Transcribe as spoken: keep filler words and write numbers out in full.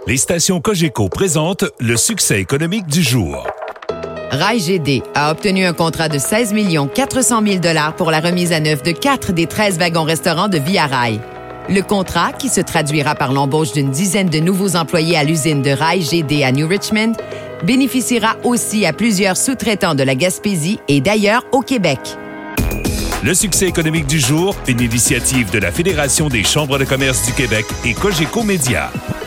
Les stations Cogeco présentent le succès économique du jour. Rail G D a obtenu un contrat de seize millions quatre cent mille dollars pour la remise à neuf de quatre des treize wagons-restaurants de Via Rail. Le contrat, qui se traduira par l'embauche d'une dizaine de nouveaux employés à l'usine de Rail G D à New Richmond, bénéficiera aussi à plusieurs sous-traitants de la Gaspésie et d'ailleurs au Québec. Le succès économique du jour, une initiative de la Fédération des chambres de commerce du Québec et Cogeco Média.